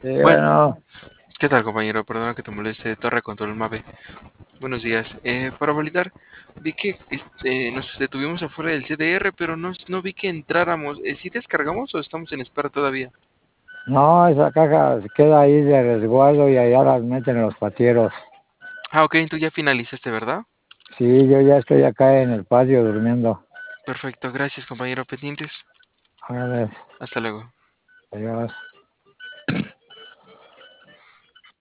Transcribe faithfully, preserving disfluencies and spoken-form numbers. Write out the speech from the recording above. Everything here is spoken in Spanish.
Sí, Bueno, bueno, ¿qué tal, compañero? Perdona que te moleste. Torre Control Mave. Buenos días. Eh, para validar, vi que este, nos detuvimos afuera del C D R, pero no, no vi que entráramos. Eh, ¿Sí descargamos o estamos en espera todavía? no, esa caja se queda ahí de resguardo y allá las meten los patieros. Ah, ok, tú ya finalizaste, ¿verdad? Sí, yo ya estoy acá en el patio durmiendo. Perfecto, gracias, compañero. Pendientes. Órale, Hasta luego. adiós.